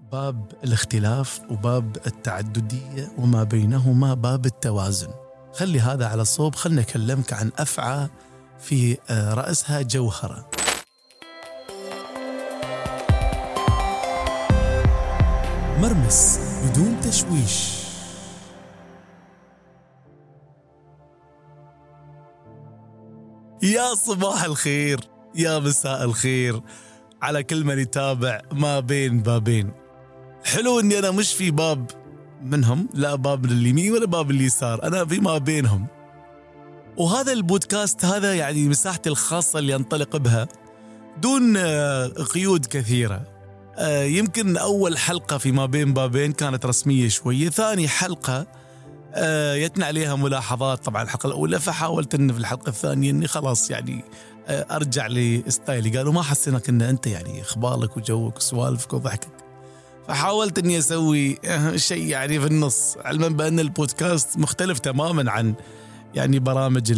باب الاختلاف وباب التعددية وما بينهما باب التوازن. خلي هذا على صوب. خلنا أكلمك عن أفعى في رأسها جوهرة. مرمس بدون تشويش. يا صباح الخير، يا مساء الخير على كل من يتابع ما بين بابين. حلو اني انا مش في باب منهم، لا باب اليمين ولا باب اليسار، انا في ما بينهم. وهذا البودكاست هذا يعني مساحتي الخاصة اللي انطلق بها دون قيود كثيرة. يمكن اول حلقة في ما بين بابين كانت رسمية شوية، ثاني حلقة يتنى عليها ملاحظات طبعا الحلقة الأولى، فحاولت أن في الحلقة الثانية أني خلاص يعني أرجع لستايلي. قالوا ما حسنك أن أنت يعني إخبارك وجوك وسوالفك وضحكك، فحاولت أني أسوي شيء يعني في النص، علما بأن البودكاست مختلف تماما عن يعني برامج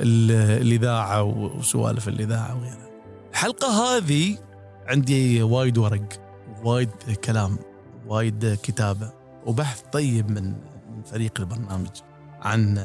الإذاعة وسوالف الإذاعة وغيرها. الحلقة هذه عندي وايد ورق، وايد كلام، وايد كتابة وبحث طيب من فريق البرنامج عن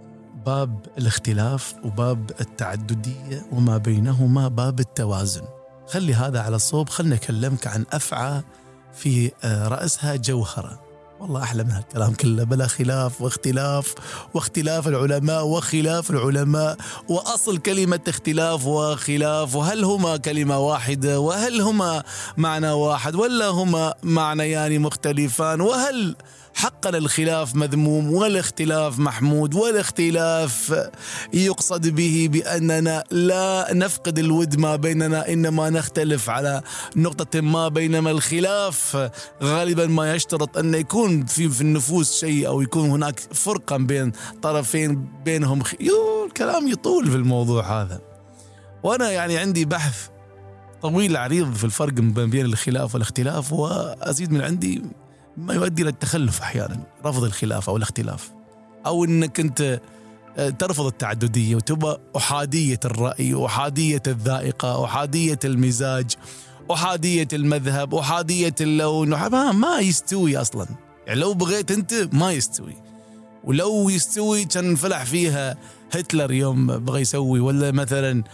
باب الاختلاف وباب التعددية وما بينهما باب التوازن. خلي هذا على صوب. خلنا أكلمك عن أفعى في رأسها جوهرة. والله أحلى من هالكلام كله، بلا خلاف واختلاف، واختلاف العلماء وخلاف العلماء، وأصل كلمة اختلاف وخلاف، وهل هما كلمة واحدة، وهل هما معنى واحد، ولا هما معنيان مختلفان، وهل حقا الخلاف مذموم والاختلاف محمود، والاختلاف يقصد به بأننا لا نفقد الود ما بيننا، إنما نختلف على نقطة ما، بينما الخلاف غالبا ما يشترط أن يكون في النفوس شيء، أو يكون هناك فرقا بين طرفين بينهم الكلام يطول في الموضوع هذا. وأنا يعني عندي بحث طويل عريض في الفرق بين الخلاف والاختلاف، وأزيد من عندي ما يؤدي إلى التخلف أحيانا، رفض الخلاف أو الاختلاف، أو أنك أنت ترفض التعددية وتبقى أحادية الرأي وأحادية الذائقة، أحادية المزاج، أحادية المذهب، أحادية اللون. ما يستوي أصلا، يعني لو بغيت أنت ما يستوي، ولو يستوي كان فلح فيها هتلر يوم بغى يسوي، ولا مثلا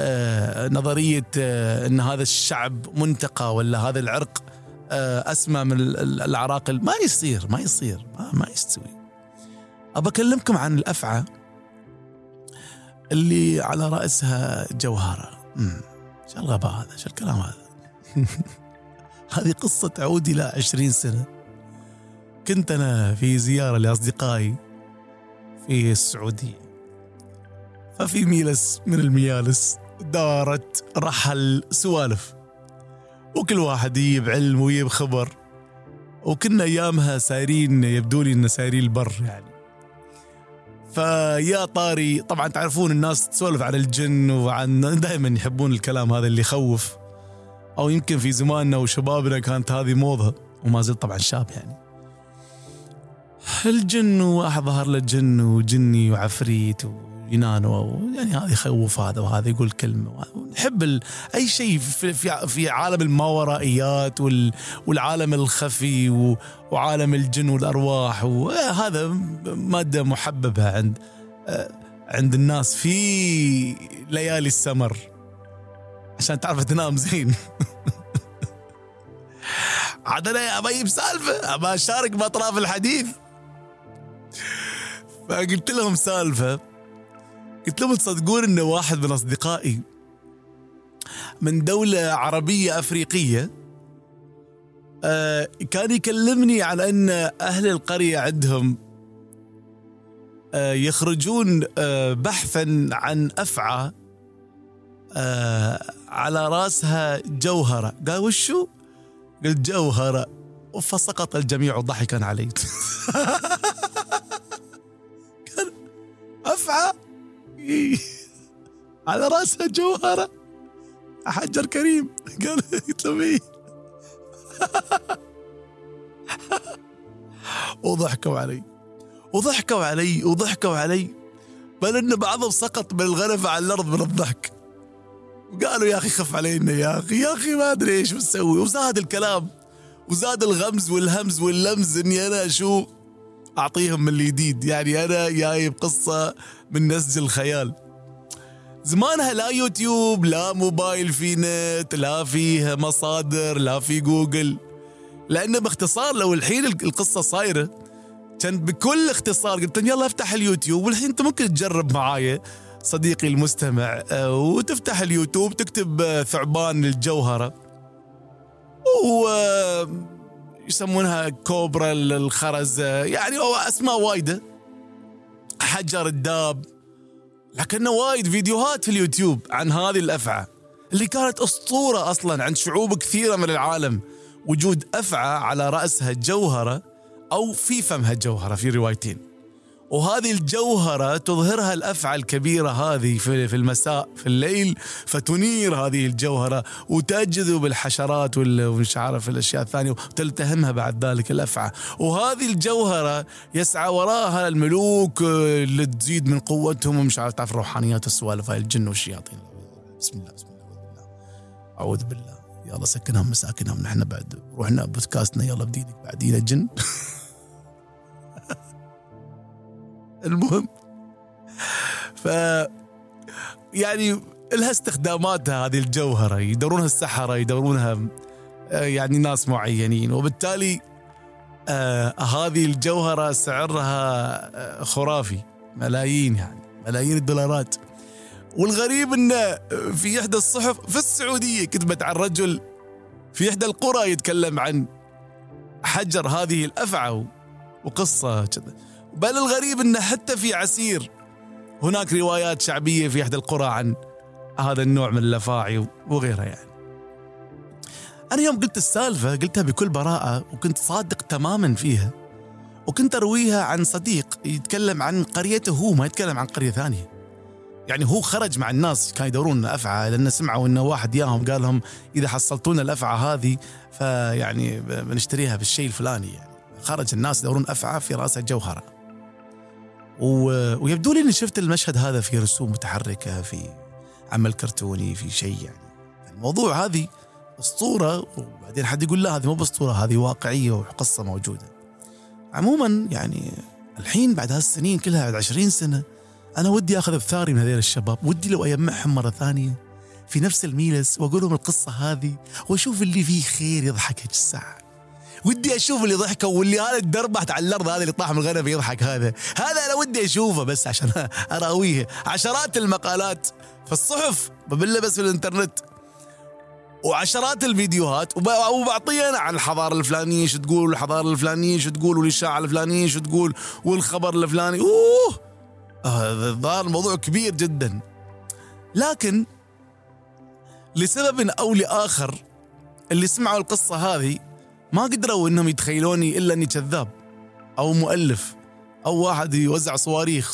نظرية أن هذا الشعب منتقى، ولا هذا العرق أسمى من العراقل. ما يصير ما يستوي. أبى أكلمكم عن الأفعى اللي على رأسها جوهرة. شو الغباء هذا، شو الكلام هذا؟ هذه قصة تعود إلى 20 سنة. كنت أنا في زيارة لأصدقائي في السعودية، ففي ميلس من الميالس دارت رحل سوالف، وكل واحد يجيب علم ويجيب خبر، وكنا أيامها سايرين، يبدو لي إن سايرين البر يعني. فيا طاري طبعا تعرفون الناس تسولف عن الجن، وعن دائما يحبون الكلام هذا اللي يخوف، أو يمكن في زماننا وشبابنا كانت هذه موضة، وما زلت طبعا شاب يعني. الجن، واحد ظهر له جن وجني وعفريت ينانو، يعني هذا يخوف هذا، وهذا يقول كلمة. نحب أي شيء في عالم الماورائيات والعالم الخفي وعالم الجن والأرواح، وهذا مادة محببة عند الناس في ليالي السمر عشان تعرف تنام زين. عاد أنا أبي بسالفة، أبى أشارك بأطراف الحديث. فقلت لهم سالفة، قلت لهم تصدقون إن واحد من أصدقائي من دولة عربية أفريقية كان يكلمني عن أن أهل القرية عندهم يخرجون بحثا عن أفعى على رأسها جوهرة. قال وشو؟ قلت جوهرة، فسقط الجميع ضحكا علي. كان أفعى على رأسها جوهرة، حجر كريم. قلت له إيه؟ وضحكوا علي بل إن بعضهم سقط من الغرفة على الأرض من الضحك. وقالوا يا أخي خف علينا يا أخي ما أدري إيش بنسوي. وزاد الكلام وزاد الغمز والهمز واللمز اني انا شو اعطيهم من الجديد. يعني انا جايب قصة من نسج الخيال. زمانها لا يوتيوب، لا موبايل في نت، لا فيه مصادر، لا في جوجل. لأنه باختصار لو الحين القصة صايرة كان بكل اختصار قلت يلا افتح اليوتيوب. والحين انت ممكن تجرب معايا صديقي المستمع وتفتح اليوتيوب تكتب ثعبان الجوهرة يسمونها كوبرا الخرز، يعني اسماء وايدة، حجر الداب. لكنه وايد فيديوهات في اليوتيوب عن هذه الأفعى اللي كانت أسطورة أصلا عند شعوب كثيرة من العالم. وجود أفعى على رأسها جوهرة أو في فمها جوهرة في روايتين، وهذه الجوهرة تظهرها الأفعى الكبيرة هذه في المساء في الليل، فتنير هذه الجوهرة وتجذب الحشرات ومش عارف الأشياء الثانية وتلتهمها بعد ذلك الأفعى. وهذه الجوهرة يسعى وراها الملوك اللي تزيد من قوتهم ومش عارف تعرف روحانيات السوالف هاي الجن والشياطين. بسم الله بسم الله أعوذ بالله. يلا سكنهم مساكنهم. نحن بعد روحنا بودكاستنا يلا بدينك بعدينا جن. المهم يعني لها استخداماتها هذه الجوهرة، يدورونها السحرة، يدورونها يعني ناس معينين. وبالتالي هذه الجوهرة سعرها خرافي، ملايين، يعني ملايين الدولارات. والغريب انه في احدى الصحف في السعودية كتبت عن رجل في احدى القرى يتكلم عن حجر هذه الأفعى وقصة كذا. بل الغريب انه حتى في عسير هناك روايات شعبية في احدى القرى عن هذا النوع من الأفاعي وغيرها. يعني أنا يوم قلت السالفة قلتها بكل براءة وكنت صادق تماما فيها، وكنت أرويها عن صديق يتكلم عن قريته، هو ما يتكلم عن قرية ثانية. يعني هو خرج مع الناس كانوا يدورون أفعى، لأن سمعوا إنه واحد ياهم قال لهم إذا حصلتونا الأفعى هذه فيعني بنشتريها بالشيء الفلاني. يعني خرج الناس يدورون أفعى في رأسها جوهرة. ويبدو لي إني شفت المشهد هذا في رسوم متحركة، في عمل كرتوني، في شيء. يعني الموضوع هذه أسطورة، وبعدين حد يقول لا هذه مو بأسطورة، هذه واقعية وقصة موجودة. عموما يعني الحين بعد هالسنين كلها، بعد 20 سنة، أنا ودي أخذ بثاري من هذول الشباب، ودي لو أجمعهم مرة ثانية في نفس الميلس وأقول لهم القصة هذه، وأشوف اللي فيه خير يضحك هيك الساعة. ودي أشوف اللي ضحكوا واللي هذا الدربحت على الأرض، هذا اللي طاح من الغنم يضحك، هذا أنا ودي أشوفه بس عشان أراويه. عشرات المقالات في الصحف بس في الإنترنت، وعشرات الفيديوهات، وبعطيه أنا عن الحضارة الفلانية شو تقول، والحضارة الفلانية شو تقول، والإشاعة الفلانية شو تقول، والخبر الفلاني. ظهر الموضوع كبير جدا. لكن لسبب أو لآخر اللي سمعوا القصة هذه ما قدروا إنهم يتخيلوني إلا أني كذاب أو مؤلف أو واحد يوزع صواريخ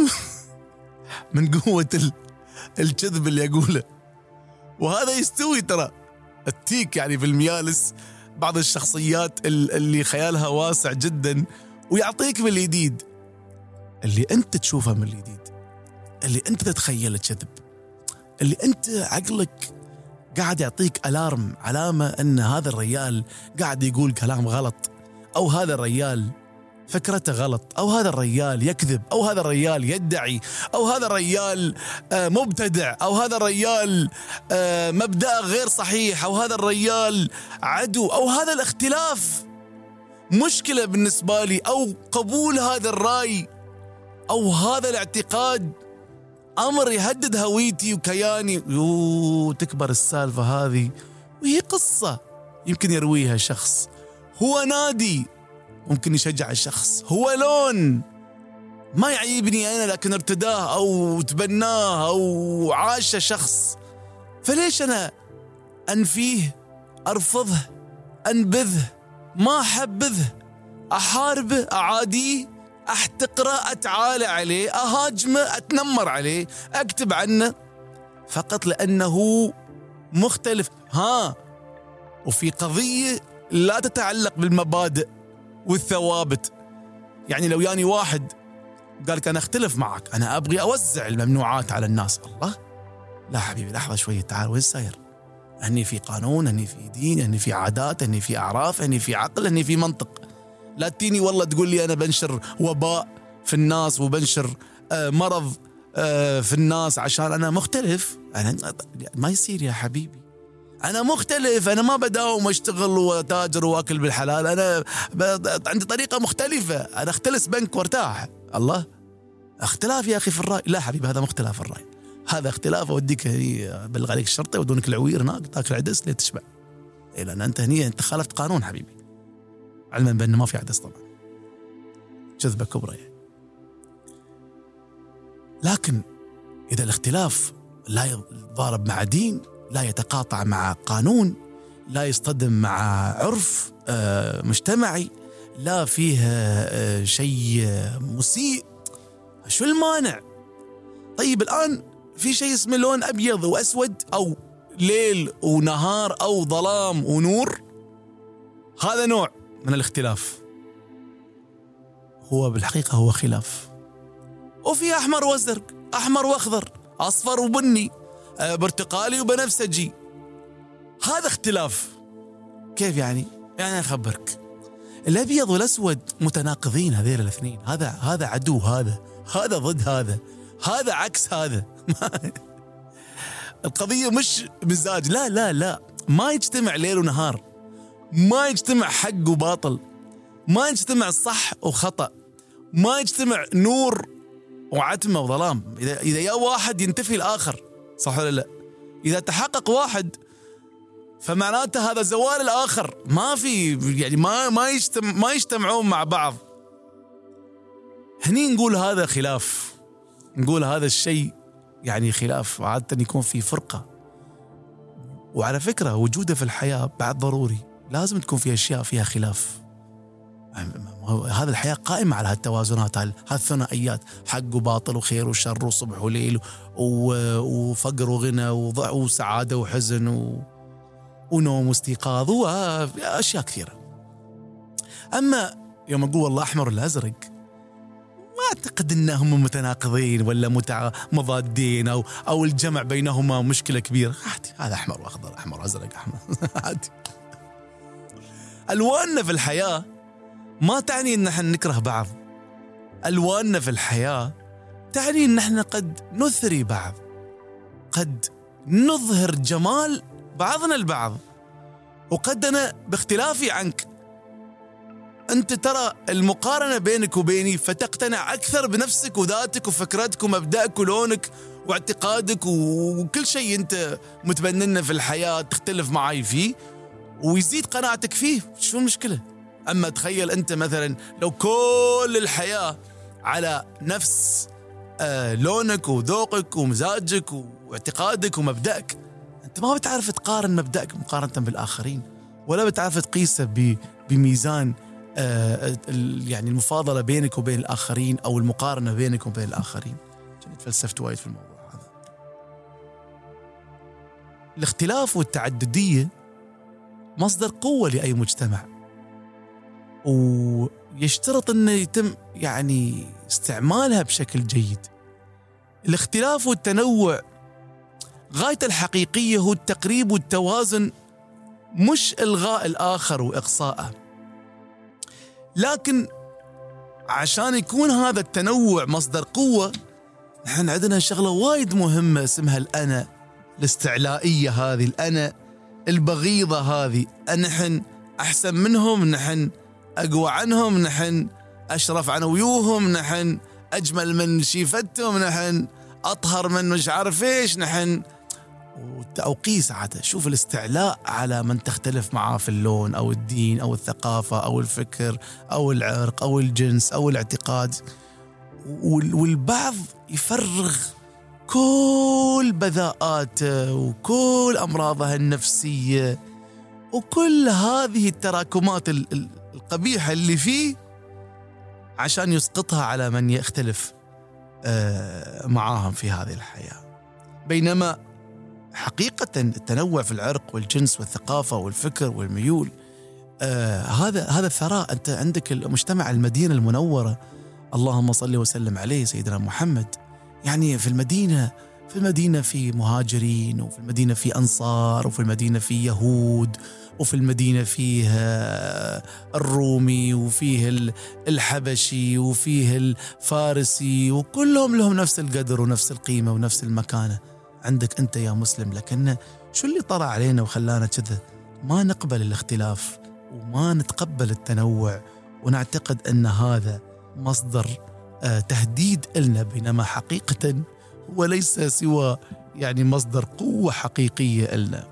من قوة الكذب اللي يقوله. وهذا يستوي ترى التيك يعني في الميالس، بعض الشخصيات اللي خيالها واسع جدا ويعطيك من الجديد اللي أنت تشوفه، من الجديد اللي أنت تتخيل الكذب، اللي أنت عقلك قاعد يعطيك ألارم، علامة أن هذا الرجال قاعد يقول كلام غلط، أو هذا الرجال فكرته غلط، أو هذا الرجال يكذب، أو هذا الرجال يدعي، أو هذا الرجال مبتدع، أو هذا الرجال مبدأ غير صحيح، أو هذا الرجال عدو، أو هذا الاختلاف مشكلة بالنسبة لي، أو قبول هذا الرأي أو هذا الاعتقاد أمر يهدد هويتي وكياني. تكبر السالفة هذه وهي قصة يمكن يرويها شخص، هو نادي ممكن يشجع الشخص، هو لون ما يعيبني أنا لكن ارتداه أو تبناه أو عاش شخص، فليش أنا أنفيه، أرفضه، أنبذه، ما أحبذه، أحاربه، أعاديه، أحتقره، أتعالى عليه، أهاجمه، أتنمر عليه، أكتب عنه فقط لأنه مختلف. وفي قضية لا تتعلق بالمبادئ والثوابت. يعني لو ياني واحد قال لك أنا أختلف معك، أنا أبغي أوزع الممنوعات على الناس، الله لا حبيبي لحظة شوية، تعال وين ساير؟ هني في قانون، هني في دين، هني في عادات، هني في أعراف، هني في عقل، هني في منطق. لا تيني والله تقول لي أنا بنشر وباء في الناس وبنشر مرض في الناس عشان أنا مختلف. أنا ما يصير يا حبيبي، أنا مختلف، أنا ما بداوم واشتغل وتاجر واكل بالحلال، أنا عندي طريقة مختلفة، أنا اختلس بنك وارتاح. الله، اختلاف يا أخي في الرأي. لا حبيبي، هذا مختلف الرأي، هذا اختلاف. أوديك بلغ عليك الشرطة ودونك العوير هناك تاكل عدس ليه تشبع، لأن أنت هني أنت خالفت قانون حبيبي، علما بأنه ما في عدس طبعا، جذبة كبرى يعني. لكن إذا الاختلاف لا يتضارب مع دين، لا يتقاطع مع قانون، لا يصطدم مع عرف مجتمعي، لا فيه شيء مسيء، شو المانع؟ طيب الآن في شيء اسمه لون أبيض وأسود، أو ليل ونهار، أو ظلام ونور، هذا نوع من الاختلاف، هو بالحقيقة هو خلاف. وفي أحمر وأزرق، أحمر وأخضر، أصفر وبني، برتقالي وبنفسجي، هذا اختلاف. كيف يعني؟ يعني أخبرك، الأبيض والأسود متناقضين هذين الاثنين، هذا عدو، هذا ضد هذا عكس هذا. القضية مش مزاج، لا، ما يجتمع ليل ونهار، ما يجتمع حق وباطل، ما يجتمع صح وخطأ، ما يجتمع نور وعتمة وظلام. إذا يا واحد ينتفي الآخر، صح ولا لا؟ إذا تحقق واحد فمعناته هذا زوال الآخر، ما في يعني ما يجتمعون مع بعض. هني نقول هذا خلاف، نقول هذا الشيء يعني خلاف، عادة يكون في فرقة. وعلى فكرة وجوده في الحياة بعد ضروري، لازم تكون في أشياء فيها خلاف. هذا الحياة قائمة على هالتوازنات، هالثنائيات، حق وباطل وخير وشر وصبح وليل وفقر وغنى وسعادة وحزن ونوم واستيقاظ وأشياء كثيرة. أما يوم أقول والله أحمر والأزرق، ما أعتقد أنهم متناقضين ولا مضادين أو الجمع بينهما مشكلة كبيرة. هذا أحمر وأخضر، أحمر وأزرق، أحمر عادي. ألواننا في الحياة ما تعني أن نحن نكره بعض، ألواننا في الحياة تعني أن نحن قد نثري بعض، قد نظهر جمال بعضنا البعض. وقد أنا باختلافي عنك أنت ترى المقارنة بينك وبيني فتقتنع أكثر بنفسك وذاتك وفكرتك ومبدأك ولونك واعتقادك وكل شيء أنت متبننه في الحياة تختلف معي فيه، ويزيد قناعتك فيه. شو المشكلة؟ أما تخيل أنت مثلا لو كل الحياة على نفس لونك وذوقك ومزاجك واعتقادك ومبدأك، أنت ما بتعرف تقارن مبدأك مقارنة بالآخرين، ولا بتعرف تقيسه بميزان يعني المفاضلة بينك وبين الآخرين أو المقارنة بينك وبين الآخرين. كنت فلسفت وايد في الموضوع هذا. الاختلاف والتعددية مصدر قوة لأي مجتمع، ويشترط أنه يتم يعني استعمالها بشكل جيد. الاختلاف والتنوع غاية الحقيقية هو التقريب والتوازن، مش إلغاء الآخر وإقصاءه. لكن عشان يكون هذا التنوع مصدر قوة، نحن عندنا شغلة وايد مهمة اسمها الأنا الاستعلائية، هذه الأنا البغيضة هذه، نحن أحسن منهم، نحن أقوى عنهم، نحن أشرف عن ويوهم، نحن أجمل من شيفتهم، نحن أطهر من مش عارف إيش، نحن وقيس عادة. شوف الاستعلاء على من تختلف معه في اللون أو الدين أو الثقافة أو الفكر أو العرق أو الجنس أو الاعتقاد، والبعض يفرغ كل بذاءاته وكل أمراضه النفسية وكل هذه التراكمات القبيحة اللي فيه عشان يسقطها على من يختلف معاهم في هذه الحياة. بينما حقيقة التنوع في العرق والجنس والثقافة والفكر والميول هذا ثراء. أنت عندك المجتمع المدينة المنورة، اللهم صل وسلم عليه سيدنا محمد، يعني في المدينة في المدينة في مهاجرين، وفي المدينة في أنصار، وفي المدينة في يهود، وفي المدينة فيه الرومي، وفيه الحبشي، وفيه الفارسي، وكلهم لهم نفس القدر ونفس القيمة ونفس المكانة. عندك أنت يا مسلم، لكن شو اللي طرأ علينا وخلانا كذا ما نقبل الاختلاف وما نتقبل التنوع، ونعتقد أن هذا مصدر تهديد لنا، بينما حقيقة هو ليس سوى يعني مصدر قوة حقيقية لنا.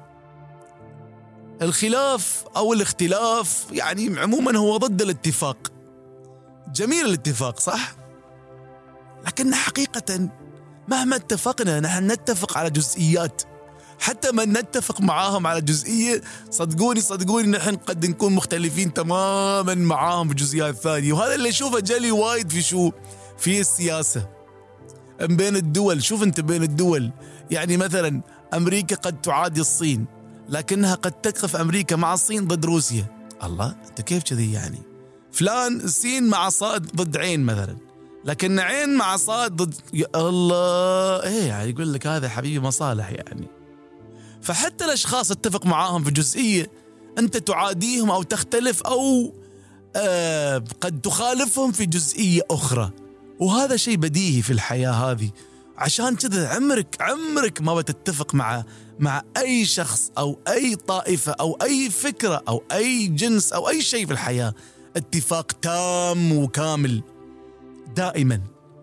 الخلاف أو الاختلاف يعني عموما هو ضد الاتفاق. جميل الاتفاق صح، لكن حقيقة مهما اتفقنا نحن نتفق على جزئيات، حتى من نتفق معاهم على جزئية صدقوني نحن قد نكون مختلفين تماما معاهم بجزئيات ثانية. وهذا اللي أشوفه جلي وايد في السياسة بين الدول. شوف أنت بين الدول، يعني مثلا أمريكا قد تعادي الصين، لكنها قد تقف أمريكا مع الصين ضد روسيا. الله، أنت كيف كذي يعني؟ فلان الصين مع صاد ضد عين مثلا، لكن عين مع صاد ضد الله، إيه يعني يقول لك هذا حبيبي مصالح يعني. فحتى الأشخاص اتفق معاهم في جزئية أنت تعاديهم أو تختلف أو قد تخالفهم في جزئية أخرى، وهذا شيء بديهي في الحياة هذه. عشان كذا عمرك ما بتتفق مع أي شخص أو أي طائفة أو أي فكرة أو أي جنس أو أي شيء في الحياة اتفاق تام وكامل. دائما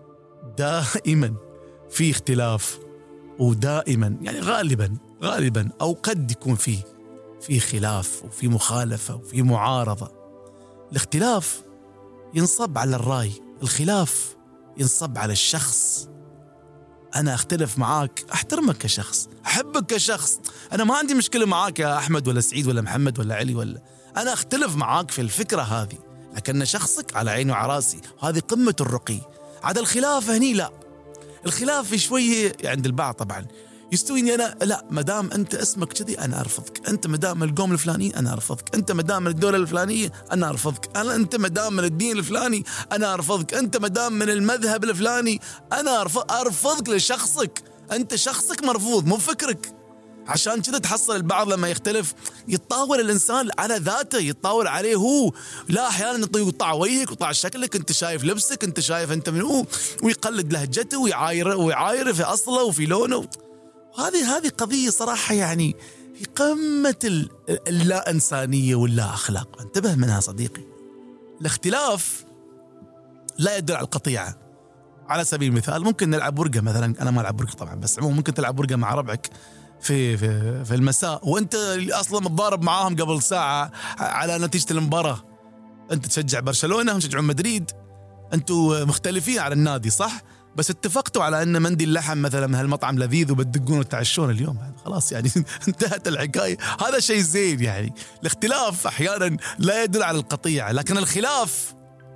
في اختلاف، ودائما يعني غالبا أو قد يكون في خلاف وفي مخالفة وفي معارضة. الاختلاف ينصب على الرأي، الخلاف ينصب على الشخص. أنا أختلف معاك، أحترمك كشخص، أحبك كشخص، أنا ما عندي مشكلة معاك يا أحمد ولا سعيد ولا محمد ولا علي ولا، أنا أختلف معاك في الفكرة هذه، لكن شخصك على عيني وعلى راسي، وهذه قمة الرقي. عاد الخلاف هني لا، الخلاف في شوية عند البعض طبعا يستويني أنا، لا مدام أنت اسمك كذي أنا أرفضك، أنت مدام القوم الفلاني أنا أرفضك، أنت مدام الدولة الفلانية أنا أرفضك، أنت مدام من الدين الفلاني أنا أرفضك، أنت مدام من المذهب الفلاني أنا أرفضك لشخصك، أنت شخصك مرفوض مو فكرك. عشان كذا تحصل البعض لما يختلف يتطاول الإنسان على ذاته، يتطاول عليه هو، لا أحيانا يقطع وجهك ويقطع شكلك، أنت شايف لبسك، أنت شايف أنت منو، ويقلد لهجته ويعاير في أصله وفي لونه. هذه قضية صراحة يعني في قمة اللا إنسانية واللا أخلاق، انتبه منها صديقي. الاختلاف لا يدل على القطيعة. على سبيل المثال ممكن نلعب ورقة مثلا، أنا ما ألعب ورقة طبعا، بس عموما ممكن تلعب ورقة مع ربعك في المساء، وأنت أصلا متضارب معاهم قبل ساعة على نتيجة المباراة. أنت تشجع برشلونة هم تشجعون مدريد، أنتوا مختلفين على النادي صح، بس اتفقتوا على أن مندي اللحم مثلا من هالمطعم لذيذ وبتدقون وتعشون اليوم، خلاص يعني انتهت الحكاية. هذا شيء زين يعني. الاختلاف أحيانا لا يدل على القطيعة، لكن الخلاف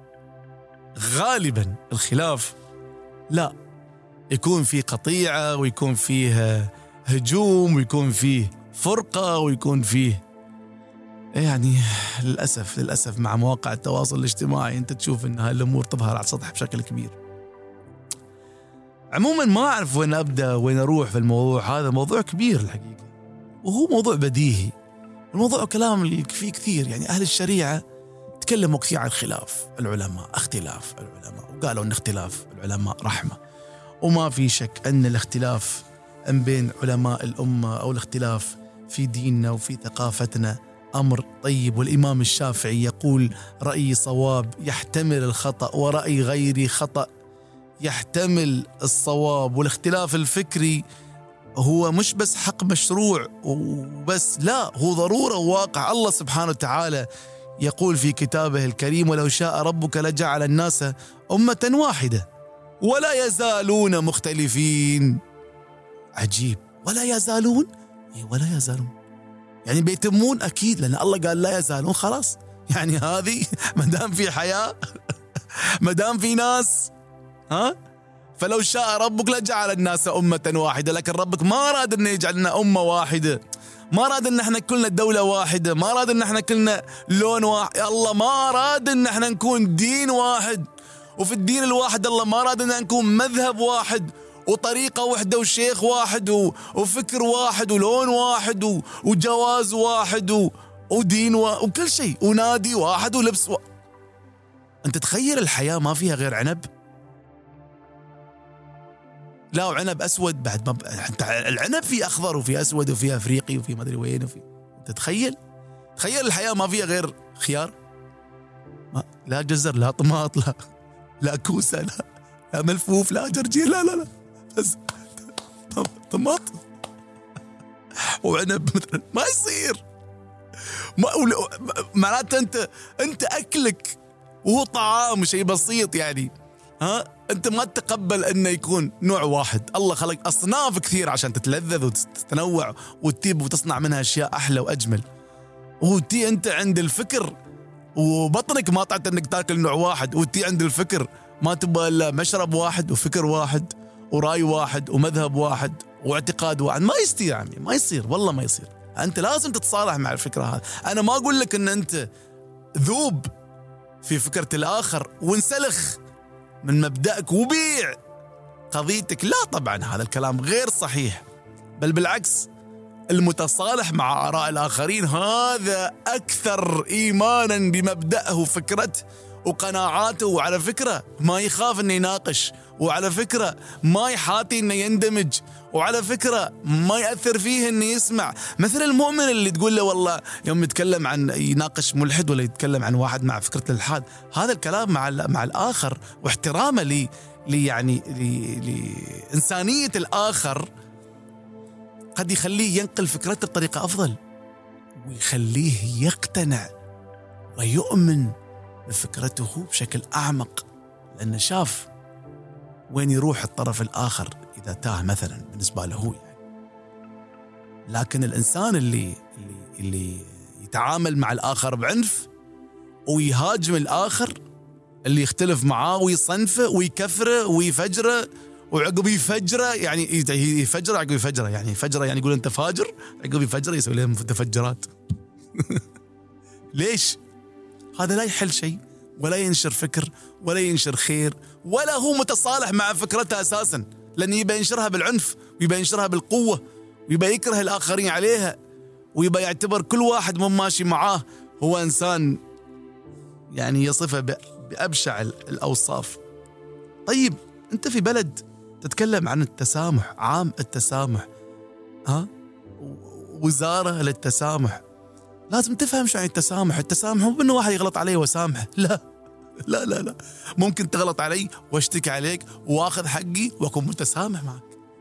غالبا لا، يكون فيه قطيعة ويكون فيه هجوم ويكون فيه فرقة ويكون فيه يعني للأسف مع مواقع التواصل الاجتماعي أنت تشوف أن هالأمور تظهر على السطح بشكل كبير. عموما ما أعرف وين أبدأ وين أروح في الموضوع هذا، موضوع كبير الحقيقة، وهو موضوع بديهي، الموضوع كلام فيه كثير. يعني أهل الشريعة تكلموا كثير عن اختلاف العلماء، وقالوا أن اختلاف العلماء رحمة، وما في شك أن الاختلاف بين علماء الأمة أو الاختلاف في ديننا وفي ثقافتنا أمر طيب. والإمام الشافعي يقول رأيي صواب يحتمل الخطأ، ورأي غيري خطأ يحتمل الصواب. والاختلاف الفكري هو مش بس حق مشروع وبس، لا هو ضرورة وواقع. الله سبحانه وتعالى يقول في كتابه الكريم ولو شاء ربك لجعل الناس أمة واحدة ولا يزالون مختلفين. عجيب، ولا يزالون يعني بيتمون أكيد، لأن الله قال لا يزالون، خلاص يعني هذه مدام في حياة مدام في ناس فلو شاء ربك لجعل الناس أمة واحدة، لكن ربك ما أراد أن يجعلنا أمة واحدة، ما أراد أن احنا كلنا دولة واحدة، ما أراد أن احنا كلنا لون واحد، الله ما أراد أن احنا نكون دين واحد، وفي الدين الواحد الله ما أراد أن نكون مذهب واحد، وطريقة واحدة وشيخ واحد وفكر واحد ولون واحد وجواز واحد ودين وكل شيء ونادي واحد ولبس أنت تخيل الحياة ما فيها غير عنب؟ لا وعنب أسود بعد ما العنب فيه أخضر وفيه أسود وفيه أفريقي وفيه ما أدري وين أنت تخيل الحياة ما فيها غير خيار، لا جزر لا طماط لا كوسة لا ملفوف لا جرجير لا بس طماط وعنب مثلا ما يصير. معناته انت اكلك وهو طعام شيء بسيط يعني انت ما تتقبل انه يكون نوع واحد. الله خلق اصناف كثير عشان تتلذذ وتتنوع وتجيب وتصنع منها اشياء احلى واجمل، وتي انت عند الفكر وبطنك ما طعت انك تاكل نوع واحد، وتي عند الفكر ما تبغى الا مشرب واحد وفكر واحد وراي واحد ومذهب واحد واعتقاد واحد. ما يصير يا عمي، ما يصير والله ما يصير. انت لازم تتصالح مع الفكره هذه. انا ما اقول لك ان انت ذوب في فكره الاخر وانسلخ من مبدأك وبيع قضيتك، لا طبعا هذا الكلام غير صحيح، بل بالعكس المتصالح مع آراء الآخرين هذا أكثر إيمانا بمبدأه وفكرته وقناعاته، وعلى فكرة ما يخاف أنه يناقش، وعلى فكرة ما يحاتي أنه يندمج، وعلى فكرة ما يأثر فيه أنه يسمع. مثل المؤمن اللي تقول له والله يوم يتكلم عن يناقش ملحد ولا يتكلم عن واحد مع فكرة الإلحاد، هذا الكلام مع الآخر واحترامه لإنسانية الآخر قد يخليه ينقل فكرته بطريقة أفضل، ويخليه يقتنع ويؤمن بفكرته بشكل أعمق، لأنه شاف وين يروح الطرف الآخر إذا تاه مثلا بالنسبة له يعني. لكن الإنسان اللي يتعامل مع الآخر بعنف ويهاجم الآخر اللي يختلف معاه ويصنفه ويكفره ويفجره وعقب يفجره، يعني يفجره عقب يفجره، يعني فجره يعني يقول أنت فاجر، عقب يفجره يسوي لهم تفجرات. ليش؟ هذا لا يحل شيء ولا ينشر فكر ولا ينشر خير ولا هو متصالح مع فكرته أساسا، لأن يبقى ينشرها بالعنف ويبقى ينشرها بالقوة ويبقى يكره الآخرين عليها ويبقى يعتبر كل واحد من ماشي معاه هو إنسان يعني يصفه بأبشع الأوصاف. طيب أنت في بلد تتكلم عن التسامح، عام التسامح، وزارة للتسامح، لازم تفهم شو يعني التسامح. التسامح مو بأنه واحد يغلط عليه وسامحه، لا لا لا لا، ممكن تغلط علي واشتكي عليك واخذ حقي واكون متسامح معك.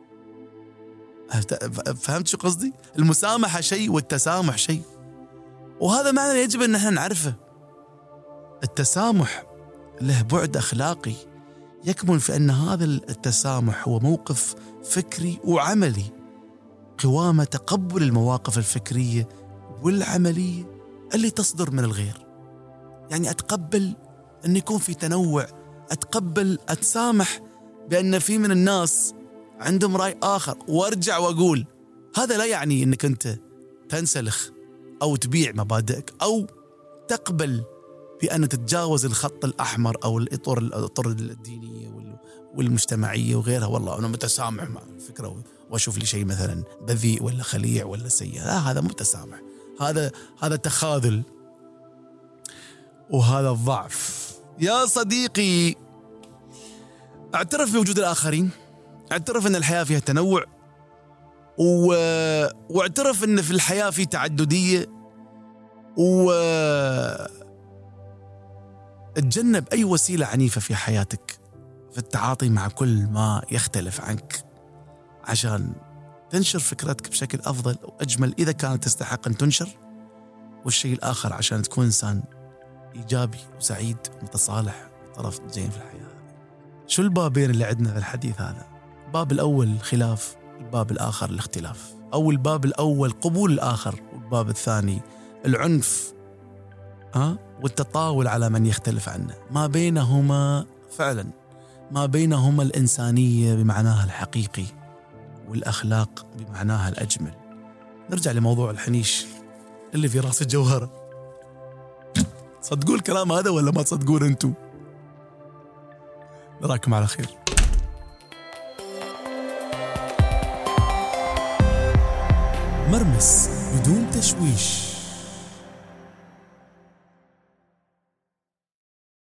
فهمت شو قصدي؟ المسامحة شيء والتسامح شيء، وهذا معنى يجب ان احنا نعرفه. التسامح له بعد اخلاقي يكمن في ان هذا التسامح هو موقف فكري وعملي قوام تقبل المواقف الفكرية والعملية اللي تصدر من الغير. يعني أتقبل أن يكون في تنوع، أتقبل أتسامح بأن في من الناس عندهم رأي آخر، وارجع وأقول هذا لا يعني أنك أنت تنسلخ أو تبيع مبادئك أو تقبل بأن تتجاوز الخط الأحمر أو الأطر الدينية والمجتمعية وغيرها. والله أنا متسامح مع الفكرة وأشوف لي شيء مثلا بذيء ولا خليع ولا سيء، لا هذا متسامح، هذا تخاذل وهذا الضعف. يا صديقي اعترف بوجود الآخرين، اعترف أن الحياة فيها تنوع، واعترف أن في الحياة في تعددية، اتجنب أي وسيلة عنيفة في حياتك في التعاطي مع كل ما يختلف عنك عشان تنشر فكرتك بشكل أفضل وأجمل إذا كانت تستحق أن تنشر، والشيء الآخر عشان تكون إنسان إيجابي وسعيد ومتصالح وطرف زين في الحياة. شو البابين اللي عندنا في الحديث هذا؟ الباب الأول الخلاف، الباب الآخر الاختلاف، أو الباب الأول قبول الآخر، والباب الثاني العنف والتطاول على من يختلف عنه. ما بينهما فعلا ما بينهما الإنسانية بمعناها الحقيقي والأخلاق بمعناها الأجمل. نرجع لموضوع الحنيش اللي في راس الجوهرة. صدقوا الكلام هذا ولا ما تصدقون أنتوا؟ نراكم على خير. مرمس بدون تشويش.